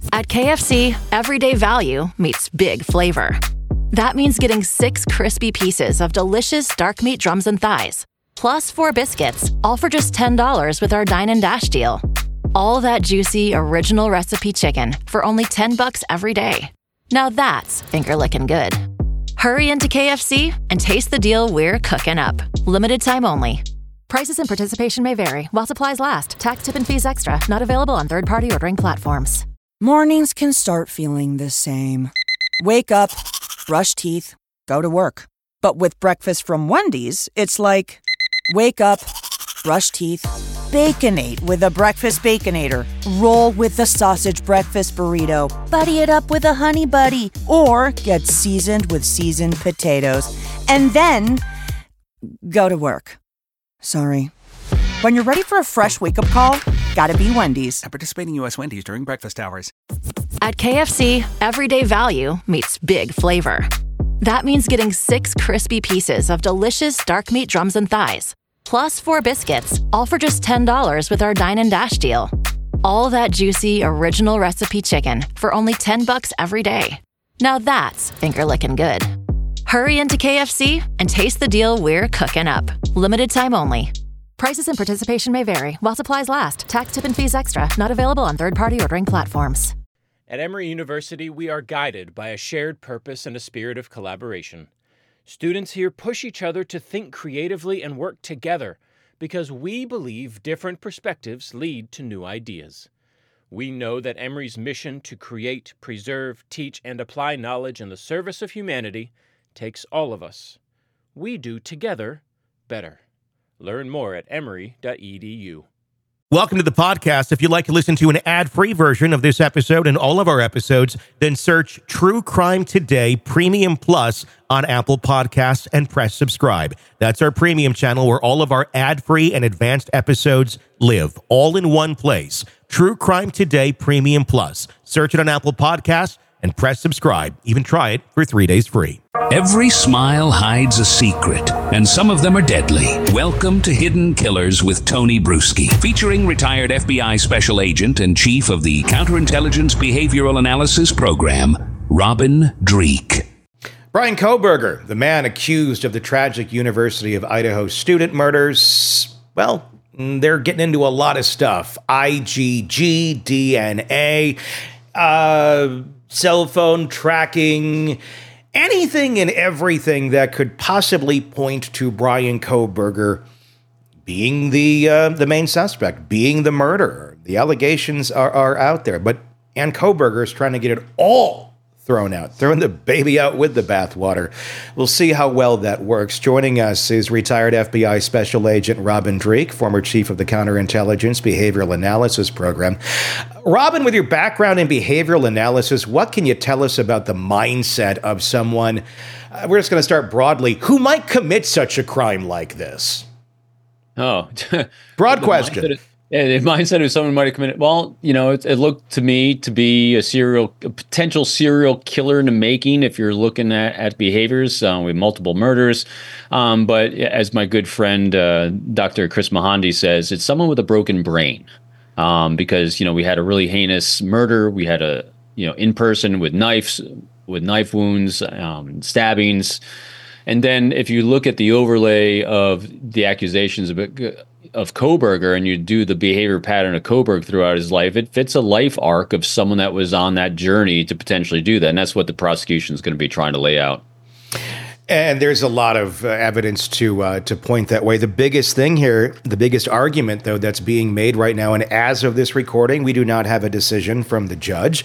At KFC, everyday value meets big flavor. That means getting 6 crispy pieces of delicious dark meat drums and thighs, plus 4 biscuits, all for just $10 with our Dine and Dash deal. All that juicy, original recipe chicken for only $10 every day. Now that's finger-licking good. Hurry into KFC and taste the deal we're cooking up. Limited time only. Prices and participation may vary while supplies last. Tax, tip, and fees extra. Not available on third-party ordering platforms. Mornings can start feeling the same. Wake up, brush teeth, go to work. But with breakfast from Wendy's, it's like, wake up, brush teeth, Baconate with a breakfast Baconator. Roll with the sausage breakfast burrito. Buddy it up with a Honey Buddy. Or get seasoned with seasoned potatoes. And then go to work. Sorry. When you're ready for a fresh wake-up call, gotta be Wendy's. At participating U.S. Wendy's during breakfast hours. At KFC, everyday value meets big flavor. That means getting 6 crispy pieces of delicious dark meat drums and thighs, plus 4 biscuits, all for just $10 with our Dine and Dash deal. All that juicy, original recipe chicken for only $10 every day. Now that's finger-licking good. Hurry into KFC and taste the deal we're cooking up. Limited time only. Prices and participation may vary while supplies last. Tax, tip, and fees extra. Not available on third-party ordering platforms. At Emory University, we are guided by a shared purpose and a spirit of collaboration. Students here push each other to think creatively and work together because we believe different perspectives lead to new ideas. We know that Emory's mission to create, preserve, teach, and apply knowledge in the service of humanity takes all of us. We do together better. Learn more at emory.edu. Welcome to the podcast. If you'd like to listen to an ad-free version of this episode and all of our episodes, then search True Crime Today Premium Plus on Apple Podcasts and press subscribe. That's our premium channel where all of our ad-free and advanced episodes live, all in one place. True Crime Today Premium Plus. Search it on Apple Podcasts and press subscribe. Even try it for 3 days free. Every smile hides a secret, and some of them are deadly. Welcome to Hidden Killers with Tony Bruschi, featuring retired FBI Special Agent and Chief of the Counterintelligence Behavioral Analysis Program, Robin Dreeke. Bryan Kohberger, the man accused of the tragic University of Idaho student murders, well, they're getting into a lot of stuff. IgG, DNA, cell phone tracking, anything and everything that could possibly point to Bryan Kohberger being the main suspect, being the murderer. The allegations are out there, but Ann Kohberger is trying to get it all thrown out, throwing the baby out with the bathwater. We'll see how well that works. Joining us is retired FBI Special Agent Robin Dreeke, former chief of the Counterintelligence Behavioral Analysis Program. Robin, with your background in behavioral analysis, what can you tell us about the mindset of someone, we're just going to start broadly, who might commit such a crime like this? Oh, broad question. The mindset of someone might have committed. Well, you know, it looked to me to be a potential serial killer in the making. If you're looking at behaviors with multiple murders, but as my good friend Dr. Chris Mahandi says, it's someone with a broken brain. Because we had a really heinous murder. We had a in person with knife wounds, stabbings, and then if you look at the overlay of the accusations of Kohberger and you do the behavior pattern of Kohberger throughout his life, it fits a life arc of someone that was on that journey to potentially do that. And that's what the prosecution is going to be trying to lay out. And there's a lot of evidence to point that way. The biggest thing here, the biggest argument, though, that's being made right now, and as of this recording, we do not have a decision from the judge,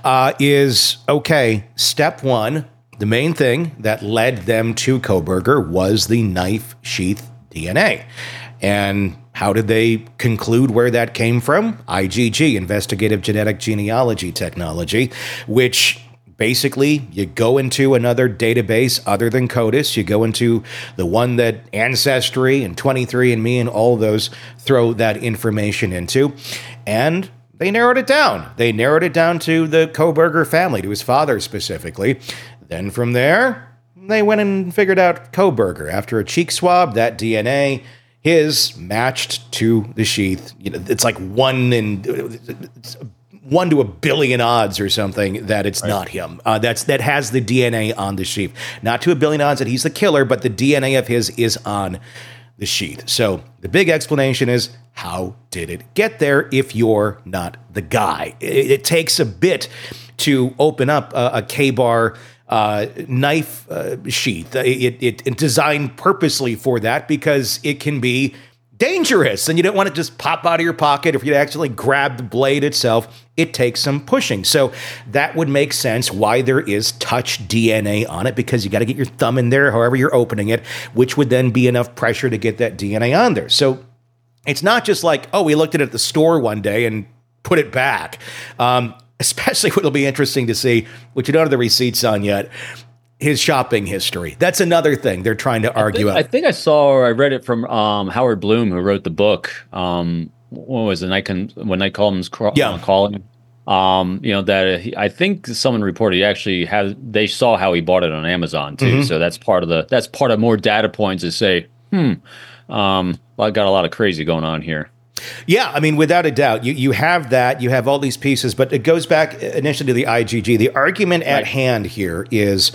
is, okay, step one, the main thing that led them to Kohberger was the knife sheath DNA. And how did they conclude where that came from? IgG, Investigative Genetic Genealogy Technology, which basically you go into another database other than CODIS. You go into the one that Ancestry and 23andMe and all those throw that information into. And they narrowed it down. They narrowed it down to the Kohberger family, to his father specifically. Then from there, they went and figured out Kohberger. After a cheek swab, that DNA, his matched to the sheath. It's like 1 1 to a billion odds or something that it's not him. That has the DNA on the sheath. Not to a billion odds that he's the killer, but the DNA of his is on the sheath. So the big explanation is, how did it get there if you're not the guy? It takes a bit to open up a K-bar knife sheath. It designed purposely for that because it can be dangerous, and you don't want to just pop out of your pocket. If you actually grab the blade itself, it takes some pushing. So that would make sense why there is touch DNA on it, because you got to get your thumb in there however you're opening it, which would then be enough pressure to get that DNA on there. So it's not just like, oh, we looked at it at the store one day and put it back. Especially what will be interesting to see, which you don't have the receipts on yet, his shopping history. That's another thing they're trying to argue. I think I saw, or I read it from Howard Bloom, who wrote the book. What was it? When Night Comes Calling. That I think someone reported they saw how he bought it on Amazon too. Mm-hmm. So that's part of more data points to say, I got a lot of crazy going on here. Yeah, I mean, without a doubt, you have that. You have all these pieces, but it goes back initially to the IgG. The argument at hand here is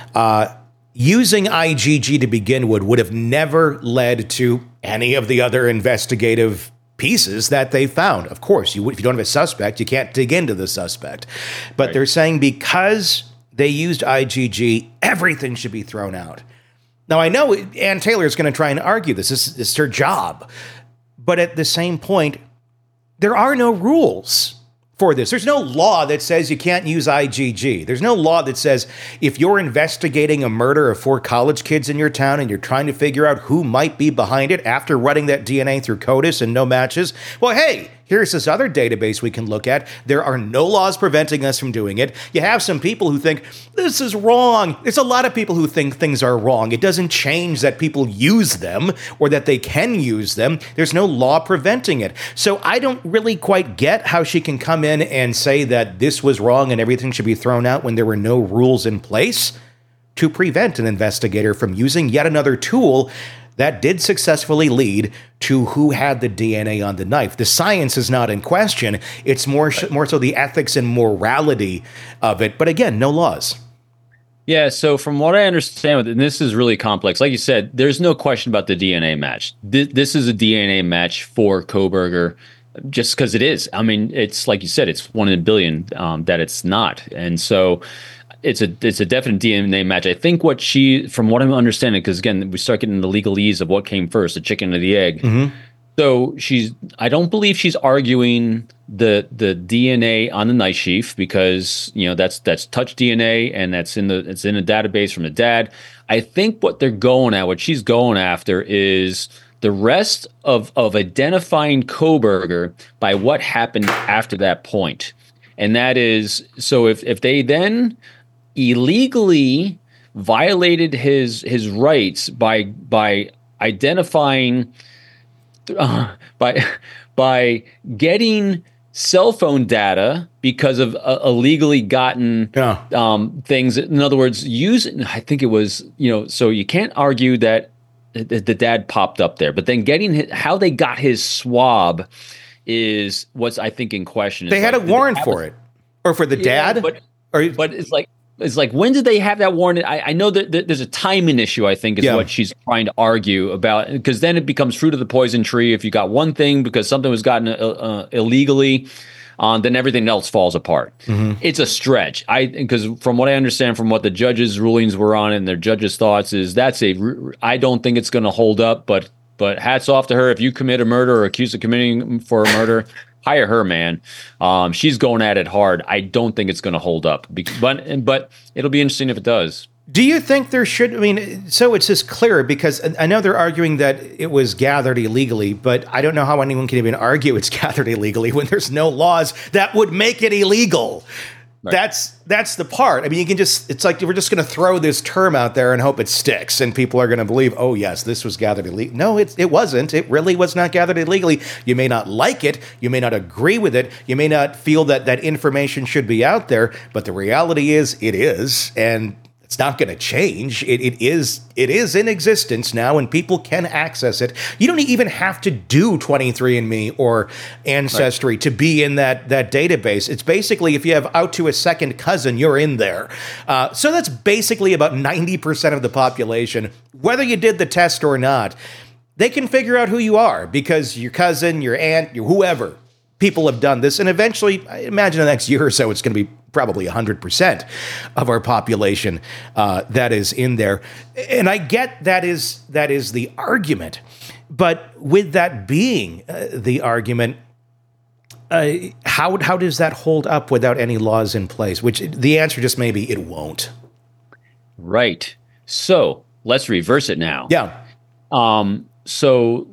using IgG to begin with would have never led to any of the other investigative pieces that they found. Of course, if you don't have a suspect, you can't dig into the suspect. But they're saying because they used IgG, everything should be thrown out. Now, I know Ann Taylor is going to try and argue this. This is her job. But at the same point, there are no rules for this. There's no law that says you can't use IgG. There's no law that says if you're investigating a murder of 4 college kids in your town and you're trying to figure out who might be behind it after running that DNA through CODIS and no matches, well, hey, here's this other database we can look at. There are no laws preventing us from doing it. You have some people who think this is wrong. There's a lot of people who think things are wrong. It doesn't change that people use them or that they can use them. There's no law preventing it. So I don't really quite get how she can come in and say that this was wrong and everything should be thrown out when there were no rules in place to prevent an investigator from using yet another tool that did successfully lead to who had the DNA on the knife. The science is not in question. It's more so the ethics and morality of it. But again, no laws. Yeah, so from what I understand, and this is really complex, like you said, there's no question about the DNA match. This is a DNA match for Kohberger, just because it is. I mean, it's like you said, it's 1 in a billion that it's not. And so it's a definite DNA match. I think from what I'm understanding, because again, we start getting the legalese of what came first, the chicken or the egg. Mm-hmm. So I don't believe she's arguing the DNA on the knife sheath, because that's touch DNA and it's in a database from the dad. I think what she's going after is the rest of identifying Kohberger by what happened after that point. And that is, so if they then illegally violated his rights by identifying by getting cell phone data because of illegally gotten things. In other words, I think it was, so you can't argue that the dad popped up there, but then getting how they got his swab is what's I think in question. They had a warrant for it, or for the dad, but it's like, when did they have that warrant? I know that there's a timing issue, I think, is what she's trying to argue about, because then it becomes fruit of the poison tree. If you got one thing because something was gotten illegally, then everything else falls apart. Mm-hmm. It's a stretch. Because from what I understand, from what the judges' rulings were on and their judges' thoughts is I don't think it's going to hold up, but hats off to her. If you commit a murder or accused of committing for a murder, hire her, man. She's going at it hard. I don't think it's going to hold up, but it'll be interesting if it does. Do you think there should? I mean, so it's just clear, because I know they're arguing that it was gathered illegally, but I don't know how anyone can even argue it's gathered illegally when there's no laws that would make it illegal. Right. That's the part. I mean, it's like we're just going to throw this term out there and hope it sticks, and people are going to believe, oh yes, this was gathered illegally. No, it wasn't. It really was not gathered illegally. You may not like it, you may not agree with it, you may not feel that information should be out there, but the reality is, it is, and It's not going to change. It is in existence now, and people can access it. You don't even have to do 23andMe or Ancestry to be in that database. It's basically if you have out to a second cousin, you're in there. So that's basically about 90% of the population. Whether you did the test or not, they can figure out who you are because your cousin, your aunt, your whoever. People have done this, and eventually, I imagine in the next year or so, it's going to be probably 100% of our population that is in there. And I get that is the argument, but with that being the argument, how does that hold up without any laws in place? Which the answer just may be it won't. Right. So let's reverse it now. Yeah. So,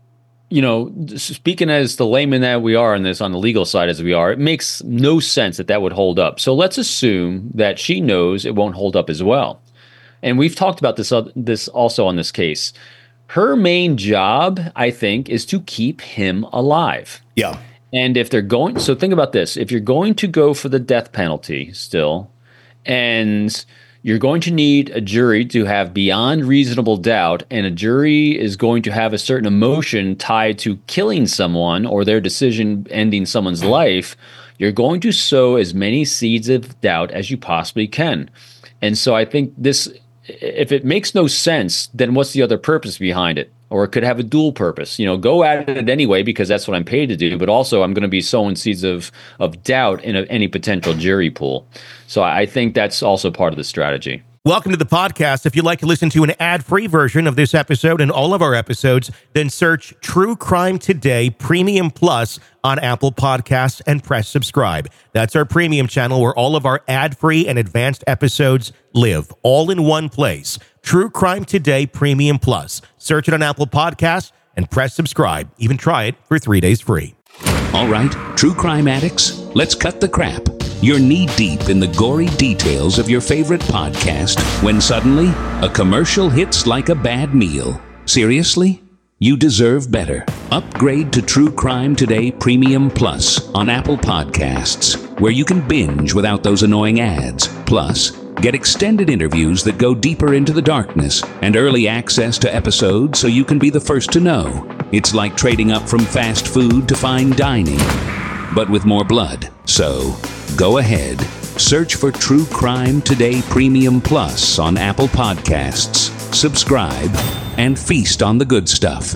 speaking as the layman that we are on the legal side as we are, it makes no sense that would hold up. So let's assume that she knows it won't hold up as well. And we've talked about this also on this case. Her main job, I think, is to keep him alive. Yeah. And if they're going, so think about this. If you're going to go for the death penalty still, and you're going to need a jury to have beyond reasonable doubt, and a jury is going to have a certain emotion tied to killing someone or their decision ending someone's life, you're going to sow as many seeds of doubt as you possibly can. And so I think this, if it makes no sense, then what's the other purpose behind it? Or it could have a dual purpose. Go at it anyway because that's what I'm paid to do, but also I'm going to be sowing seeds of doubt in any potential jury pool. So I think that's also part of the strategy. Welcome to the podcast. If you'd like to listen to an ad-free version of this episode and all of our episodes, then search True Crime Today Premium Plus on Apple Podcasts and press subscribe. That's our premium channel where all of our ad-free and advanced episodes live, all in one place. True Crime Today Premium Plus. Search it on Apple Podcasts and press subscribe. Even try it for 3 days free. All right, true crime addicts, let's cut the crap. You're knee-deep in the gory details of your favorite podcast when suddenly a commercial hits like a bad meal. Seriously? You deserve better. Upgrade to True Crime Today Premium Plus on Apple Podcasts, where you can binge without those annoying ads. Plus, get extended interviews that go deeper into the darkness and early access to episodes so you can be the first to know. It's like trading up from fast food to fine dining, but with more blood. So, go ahead. Search for True Crime Today Premium Plus on Apple Podcasts. Subscribe and feast on the good stuff.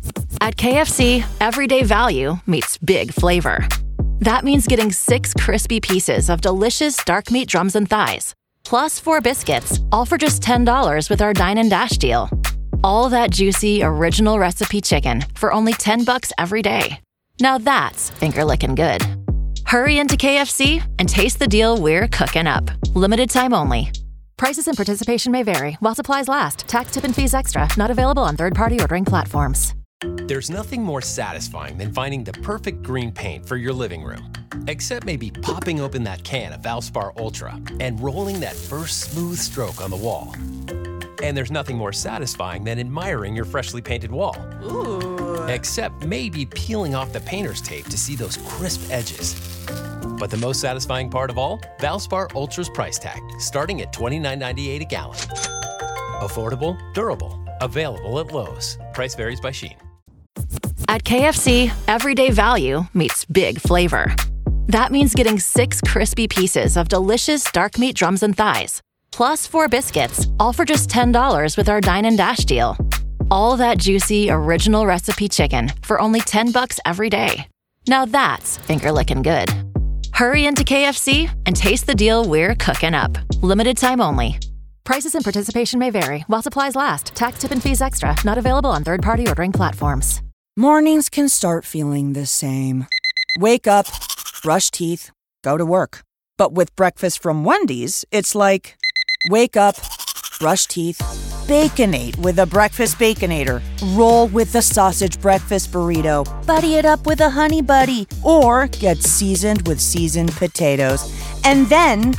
At KFC, everyday value meets big flavor. That means getting 6 crispy pieces of delicious dark meat drums and thighs, plus 4 biscuits, all for just $10 with our Dine and Dash deal. All that juicy, original recipe chicken for only $10 every day. Now that's finger-licking good. Hurry into KFC and taste the deal we're cooking up. Limited time only. Prices and participation may vary while supplies last. Tax, tip, and fees extra. Not available on third-party ordering platforms. There's nothing more satisfying than finding the perfect green paint for your living room. Except maybe popping open that can of Valspar Ultra and rolling that first smooth stroke on the wall. And there's nothing more satisfying than admiring your freshly painted wall. Ooh. Except maybe peeling off the painter's tape to see those crisp edges. But the most satisfying part of all? Valspar Ultra's price tag, starting at $29.98 a gallon. Affordable, durable, available at Lowe's. Price varies by Shein. At KFC, everyday value meets big flavor. That means getting 6 crispy pieces of delicious dark meat drums and thighs, plus 4 biscuits, all for just $10 with our Dine and Dash deal. All that juicy, original recipe chicken for only $10 every day. Now that's finger-licking good. Hurry into KFC and taste the deal we're cooking up. Limited time only. Prices and participation may vary while supplies last. Tax, tip, and fees extra. Not available on third-party ordering platforms. Mornings can start feeling the same. Wake up, brush teeth, go to work. But with breakfast from Wendy's, it's like, wake up, brush teeth, Baconate with a breakfast Baconator. Roll with the sausage breakfast burrito. Buddy it up with a Honey Buddy. Or get seasoned with seasoned potatoes. And then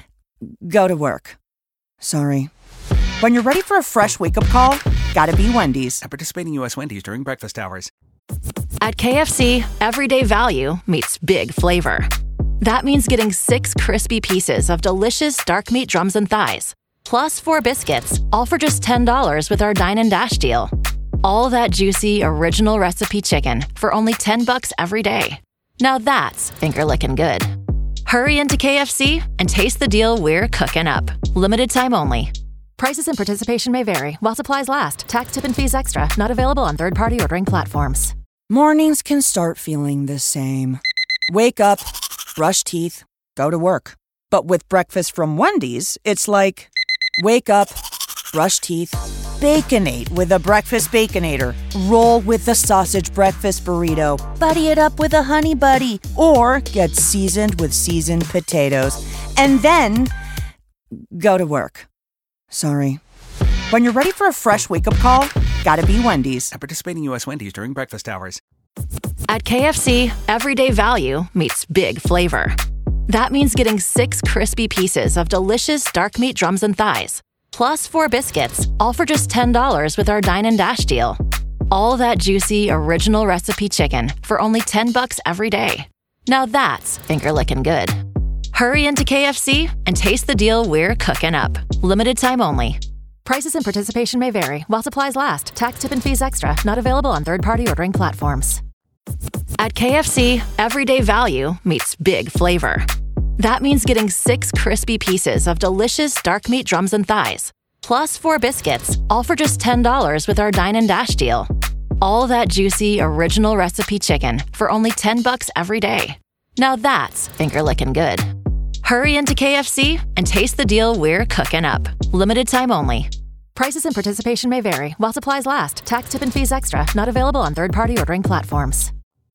go to work. Sorry. When you're ready for a fresh wake-up call, gotta be Wendy's. At participating U.S. Wendy's during breakfast hours. At KFC, everyday value meets big flavor. That means getting 6 crispy pieces of delicious dark meat drums and thighs, plus 4 biscuits, all for just $10 with our Dine and Dash deal. All that juicy, original recipe chicken for only $10 every day. Now that's finger-licking good. Hurry into KFC and taste the deal we're cooking up. Limited time only. Prices and participation may vary while supplies last. Tax, tip, and fees extra. Not available on third-party ordering platforms. Mornings can start feeling the same. Wake up, brush teeth, go to work. But with breakfast from Wendy's, it's like, wake up, brush teeth, Baconate with a breakfast Baconator. Roll with the sausage breakfast burrito. Buddy it up with a Honey Buddy. Or get seasoned with seasoned potatoes. And then go to work. Sorry. When you're ready for a fresh wake-up call, gotta be Wendy's. At participating U.S. Wendy's during breakfast hours. At KFC, everyday value meets big flavor. That means getting 6 crispy pieces of delicious dark meat drums and thighs, plus 4 biscuits, all for just $10 with our Dine and Dash deal. All that juicy, original recipe chicken for only $10 every day. Now that's finger-licking good. Hurry into KFC and taste the deal we're cooking up. Limited time only. Prices and participation may vary while supplies last. Tax, tip, and fees extra. Not available on third-party ordering platforms. At KFC, everyday value meets big flavor. That means getting 6 crispy pieces of delicious dark meat drums and thighs, plus 4 biscuits, all for just $10 with our Dine and Dash deal. All that juicy, original recipe chicken for only $10 every day. Now that's finger-licking good. Hurry into KFC and taste the deal we're cooking up. Limited time only. Prices and participation may vary while supplies last. Tax, tip, and fees extra. Not available on third-party ordering platforms.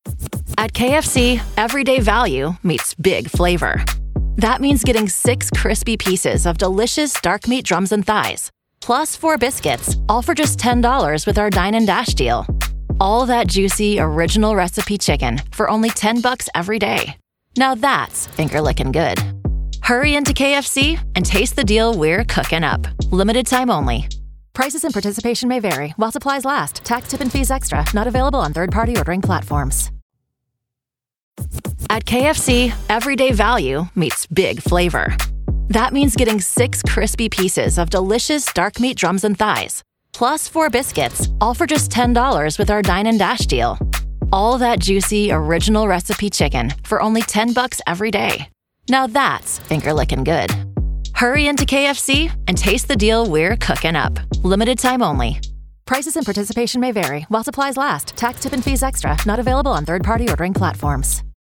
At KFC, everyday value meets big flavor. That means getting 6 crispy pieces of delicious dark meat drums and thighs, plus 4 biscuits, all for just $10 with our Dine and Dash deal. All that juicy, original recipe chicken for only $10 every day. Now that's finger-licking good. Hurry into KFC and taste the deal we're cooking up. Limited time only. Prices and participation may vary while supplies last. Tax, tip, and fees extra. Not available on third-party ordering platforms. At KFC, everyday value meets big flavor. That means getting 6 crispy pieces of delicious dark meat drums and thighs, plus 4 biscuits, all for just $10 with our Dine and Dash deal. All that juicy, original recipe chicken for only $10 every day. Now that's finger-licking good. Hurry into KFC and taste the deal we're cooking up. Limited time only. Prices and participation may vary while supplies last. Tax, tip, and fees extra. Not available on third-party ordering platforms.